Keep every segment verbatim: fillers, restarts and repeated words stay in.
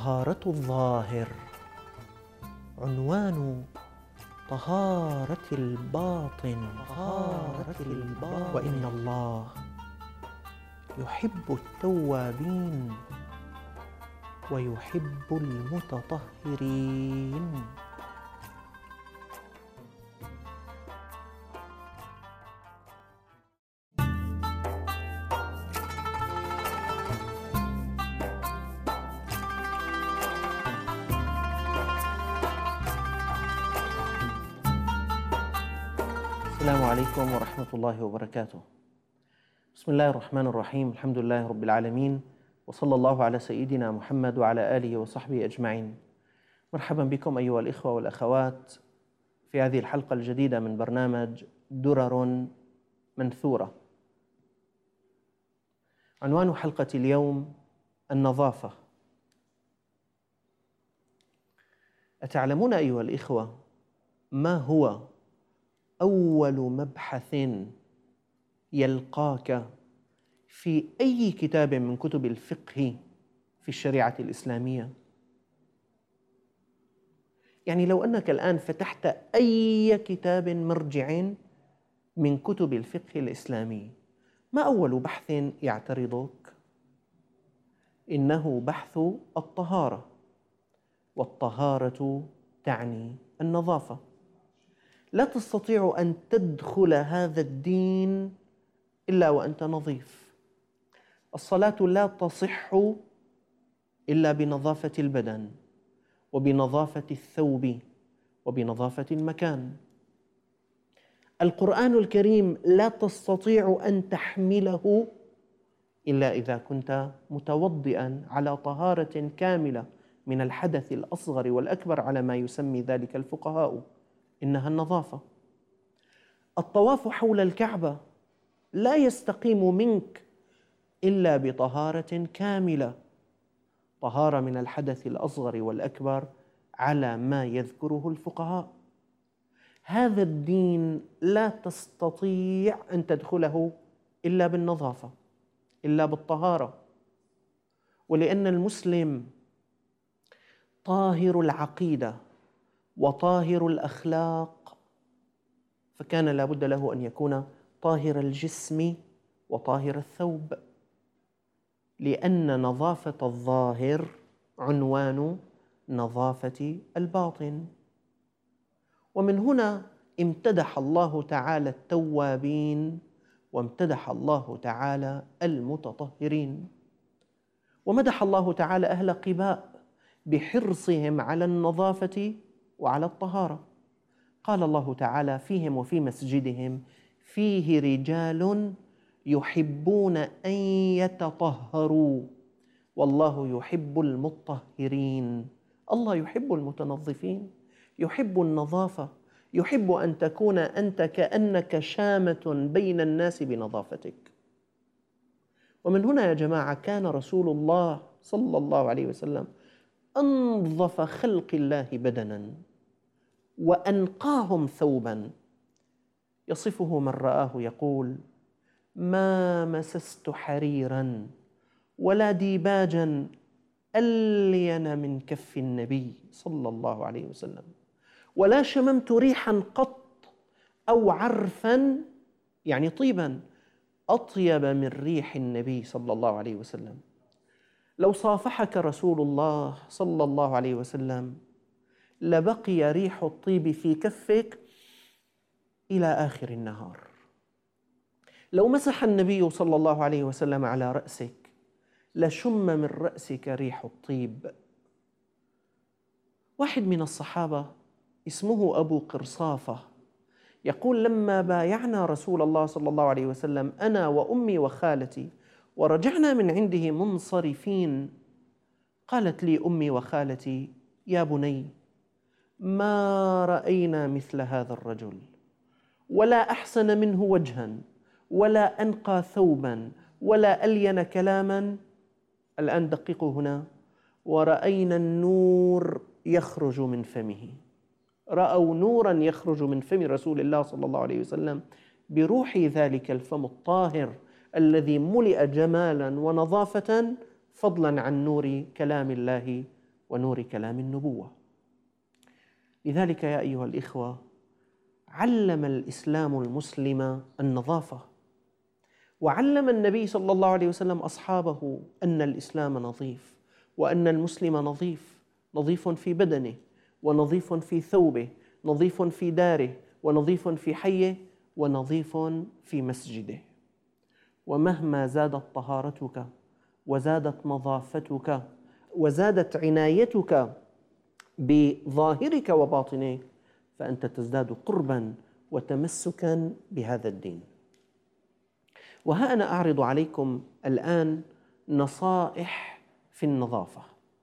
طهارة الظاهر عنوان طهارة الباطن. طهارة الباطن. وإن الله يحب التوابين ويحب المتطهرين. السلام عليكم ورحمة الله وبركاته. بسم الله الرحمن الرحيم. الحمد لله رب العالمين، وصلى الله على سيدنا محمد وعلى آله وصحبه أجمعين. مرحبا بكم أيها الإخوة والأخوات في هذه الحلقة الجديدة من برنامج درر منثورة. عنوان حلقة اليوم النظافة. أتعلمون أيها الإخوة ما هو أول مبحث يلقاك في أي كتاب من كتب الفقه في الشريعة الإسلامية؟ يعني لو أنك الآن فتحت أي كتاب مرجع من كتب الفقه الإسلامي، ما أول بحث يعترضك؟ إنه بحث الطهارة، والطهارة تعني النظافة. لا تستطيع أن تدخل هذا الدين إلا وأنت نظيف. الصلاة لا تصح إلا بنظافة البدن، وبنظافة الثوب، وبنظافة المكان. القرآن الكريم لا تستطيع أن تحمله إلا إذا كنت متوضئا على طهارة كاملة من الحدث الأصغر والأكبر، على ما يسمي ذلك الفقهاء إنها النظافة. الطواف حول الكعبة لا يستقيم منك إلا بطهارة كاملة، طهارة من الحدث الأصغر والأكبر على ما يذكره الفقهاء. هذا الدين لا تستطيع أن تدخله إلا بالنظافة، إلا بالطهارة. ولأن المسلم طاهر العقيدة وطاهر الأخلاق، فكان لا بد له أن يكون طاهر الجسم وطاهر الثوب، لأن نظافة الظاهر عنوان نظافة الباطن. ومن هنا امتدح الله تعالى التوابين، وامتدح الله تعالى المتطهرين، ومدح الله تعالى أهل قباء بحرصهم على النظافة وعلى الطهارة. قال الله تعالى فيهم وفي مسجدهم: فيه رجال يحبون أن يتطهروا والله يحب المطهرين. الله يحب المتنظفين، يحب النظافة، يحب أن تكون أنت كأنك شامة بين الناس بنظافتك. ومن هنا يا جماعة كان رسول الله صلى الله عليه وسلم أنظف خلق الله بدنا وأنقاهم ثوبا. يصفه من رآه يقول: ما مسست حريرا ولا ديباجا ألين من كف النبي صلى الله عليه وسلم، ولا شممت ريحا قط أو عرفا، يعني طيبا، أطيب من ريح النبي صلى الله عليه وسلم. لو صافحك رسول الله صلى الله عليه وسلم لبقي ريح الطيب في كفك إلى آخر النهار. لو مسح النبي صلى الله عليه وسلم على رأسك لشم من رأسك ريح الطيب. واحد من الصحابة اسمه أبو قرصافة يقول: لما بايعنا رسول الله صلى الله عليه وسلم أنا وأمي وخالتي ورجعنا من عنده منصرفين، قالت لي أمي وخالتي: يا بني، ما رأينا مثل هذا الرجل، ولا أحسن منه وجها، ولا أنقى ثوبا، ولا ألين كلاما. الآن دققوا هنا: ورأينا النور يخرج من فمه. رأوا نورا يخرج من فم رسول الله صلى الله عليه وسلم بروح ذلك الفم الطاهر الذي ملئ جمالا ونظافة، فضلا عن نور كلام الله ونور كلام النبوة. لذلك يا أيها الإخوة، علم الإسلام المسلم النظافة، وعلم النبي صلى الله عليه وسلم أصحابه أن الإسلام نظيف، وأن المسلم نظيف، نظيف في بدنه، ونظيف في ثوبه، نظيف في داره، ونظيف في حيه، ونظيف في مسجده. ومهما زادت طهارتك وزادت نظافتك وزادت عنايتك بظاهرك وباطنك، فأنت تزداد قرباً وتمسكاً بهذا الدين. وها أنا أعرض عليكم الآن نصائح في النظافة.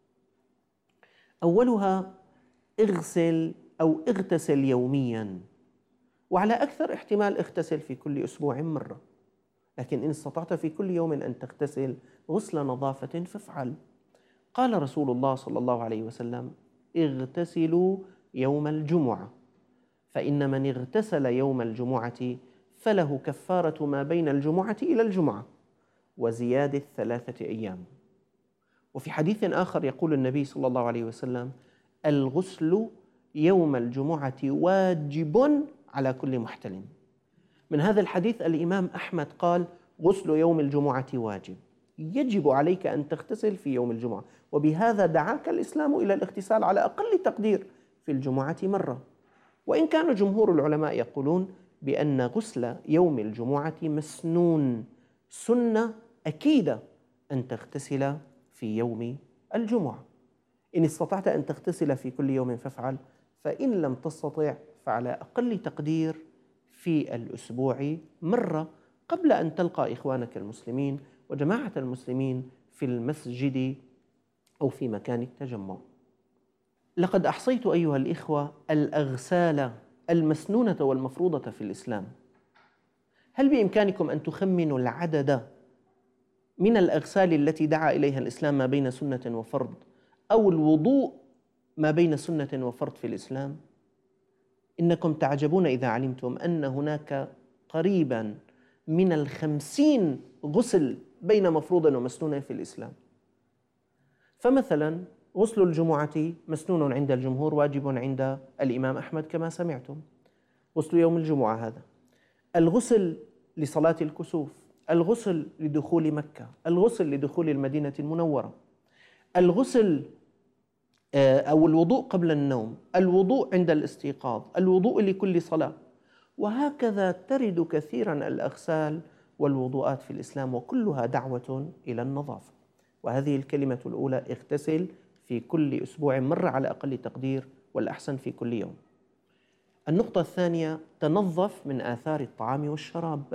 أولها: اغسل أو اغتسل يومياً، وعلى أكثر احتمال اغتسل في كل أسبوع مرة، لكن إن استطعت في كل يوم أن تغتسل غسل نظافة فافعل. قال رسول الله صلى الله عليه وسلم: اغتسلوا يوم الجمعة، فإن من اغتسل يوم الجمعة فله كفارة ما بين الجمعة إلى الجمعة وزيادة ثلاثة أيام. وفي حديث آخر يقول النبي صلى الله عليه وسلم: الغسل يوم الجمعة واجب على كل محتلم. من هذا الحديث الإمام أحمد قال: غسل يوم الجمعة واجب، يجب عليك أن تغتسل في يوم الجمعة، وبهذا دعاك الإسلام إلى الاغتسال على أقل تقدير في الجمعة مرة. وإن كان جمهور العلماء يقولون بأن غسل يوم الجمعة مسنون، سنة أكيدة أن تغتسل في يوم الجمعة. إن استطعت أن تغتسل في كل يوم فافعل، فإن لم تستطع فعلى أقل تقدير في الأسبوع مرة، قبل أن تلقى إخوانك المسلمين وجماعة المسلمين في المسجد أو في مكان التجمع. لقد أحصيت أيها الإخوة الأغسال المسنونة والمفروضة في الإسلام. هل بإمكانكم أن تخمنوا العدد من الأغسال التي دعا إليها الإسلام ما بين سنة وفرض، أو الوضوء ما بين سنة وفرض في الإسلام؟ إنكم تعجبون إذا علمتم أن هناك قريباً من الخمسين غسل بين مفروض ومسنون في الإسلام. فمثلاً غسل الجمعة مسنون عند الجمهور، واجب عند الإمام أحمد كما سمعتم، غسل يوم الجمعة هذا. الغسل لصلاة الكسوف، الغسل لدخول مكة، الغسل لدخول المدينة المنورة، الغسل أو الوضوء قبل النوم، الوضوء عند الاستيقاظ، الوضوء لكل صلاة، وهكذا ترد كثيرا الأغسال والوضوءات في الإسلام، وكلها دعوة إلى النظافة. وهذه الكلمة الأولى: اغتسل في كل أسبوع مرة على أقل تقدير، والأحسن في كل يوم. النقطة الثانية: تنظف من آثار الطعام والشراب،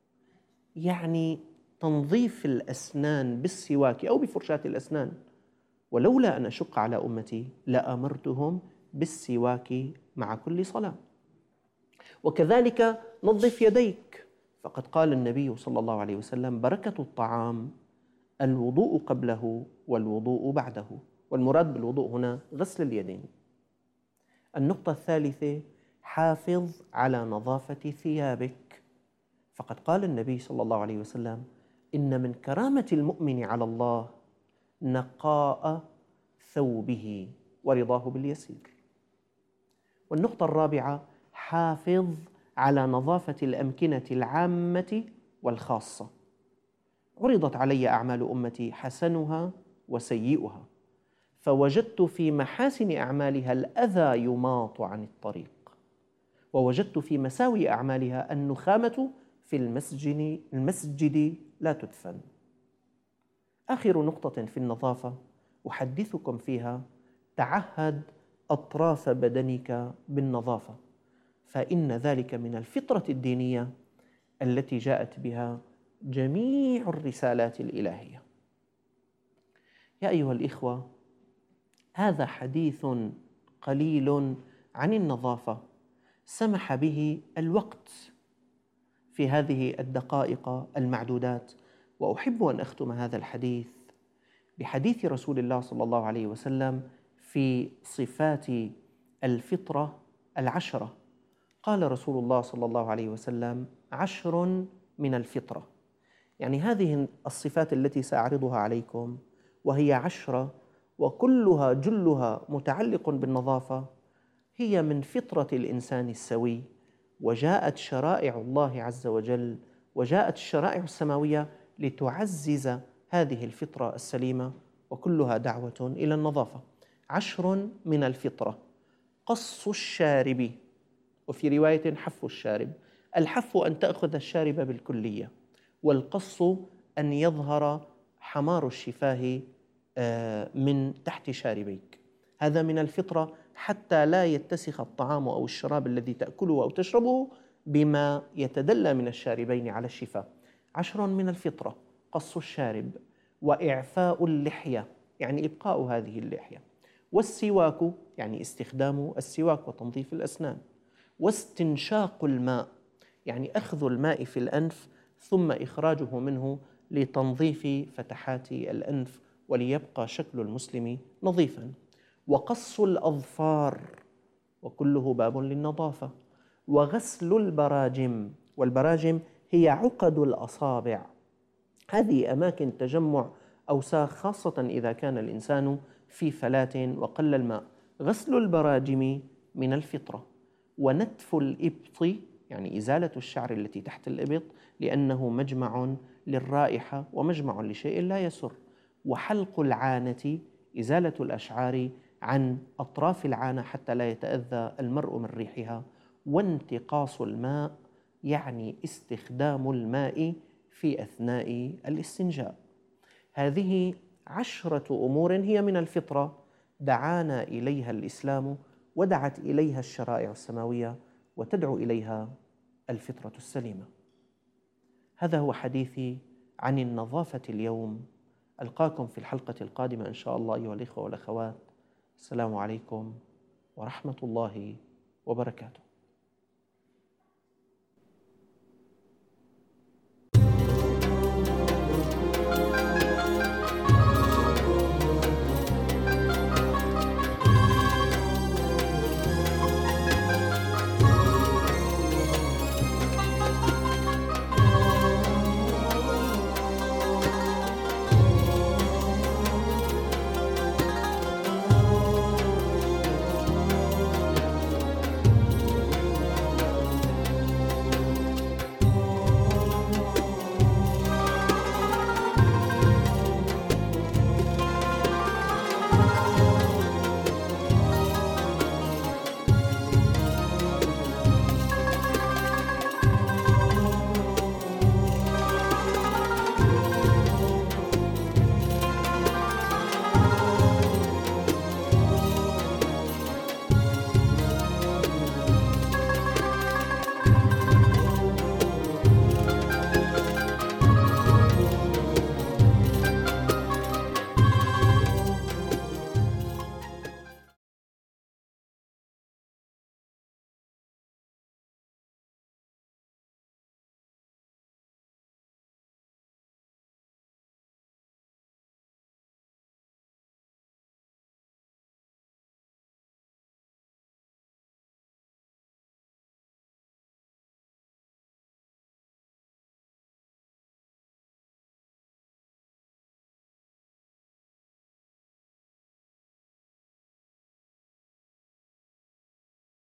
يعني تنظيف الأسنان بالسواك أو بفرشاة الأسنان. ولولا أن أشق على أمتي لأمرتهم بالسواك مع كل صلاة. وكذلك نظف يديك، فقد قال النبي صلى الله عليه وسلم: بركة الطعام الوضوء قبله والوضوء بعده، والمراد بالوضوء هنا غسل اليدين. النقطة الثالثة: حافظ على نظافة ثيابك، فقد قال النبي صلى الله عليه وسلم: إن من كرامة المؤمن على الله نقاء ثوبه ورضاه باليسير. والنقطة الرابعة: حافظ على نظافة الأمكنة العامة والخاصة. عرضت علي أعمال أمتي حسنها وسيئها، فوجدت في محاسن أعمالها الأذى يماط عن الطريق، ووجدت في مساوئ أعمالها النخامة في المسجد, المسجد لا تدفن. آخر نقطة في النظافة أحدثكم فيها: تعهد أطراف بدنك بالنظافة، فإن ذلك من الفطرة الدينية التي جاءت بها جميع الرسالات الإلهية. يا أيها الإخوة، هذا حديث قليل عن النظافة سمح به الوقت في هذه الدقائق المعدودات. وأحب أن أختم هذا الحديث بحديث رسول الله صلى الله عليه وسلم في صفات الفطرة العشرة. قال رسول الله صلى الله عليه وسلم: عشر من الفطرة، يعني هذه الصفات التي سأعرضها عليكم، وهي عشرة وكلها جلها متعلق بالنظافة، هي من فطرة الإنسان السوي. وجاءت شرائع الله عز وجل وجاءت الشرائع السماوية لتعزز هذه الفطرة السليمة، وكلها دعوة إلى النظافة. عشر من الفطرة: قص الشارب، وفي رواية حف الشارب. الحف أن تأخذ الشارب بالكلية، والقص أن يظهر حمار الشفاه من تحت شاربيك. هذا من الفطرة، حتى لا يتسخ الطعام أو الشراب الذي تأكله أو تشربه بما يتدلى من الشاربين على الشفاه. عشر من الفطرة: قص الشارب، وإعفاء اللحية يعني إبقاء هذه اللحية، والسواك يعني استخدام السواك وتنظيف الأسنان، واستنشاق الماء يعني أخذ الماء في الأنف ثم إخراجه منه لتنظيف فتحات الأنف وليبقى شكل المسلم نظيفاً، وقص الأظفار وكله باب للنظافة، وغسل البراجم، والبراجم هي عقد الأصابع، هذه أماكن تجمع أوساخ خاصة إذا كان الإنسان في فلاة وقل الماء. غسل البراجم من الفطرة، ونتف الإبط يعني إزالة الشعر التي تحت الإبط لأنه مجمع للرائحة ومجمع لشيء لا يسر، وحلق العانة إزالة الأشعار عن أطراف العانة حتى لا يتأذى المرء من ريحها، وانتقاص الماء يعني استخدام الماء في أثناء الاستنجاء. هذه عشرة أمور هي من الفطرة دعانا إليها الإسلام، ودعت إليها الشرائع السماوية، وتدعو إليها الفطرة السليمة. هذا هو حديثي عن النظافة اليوم. ألقاكم في الحلقة القادمة إن شاء الله أيها الإخوة والأخوات. السلام عليكم ورحمة الله وبركاته.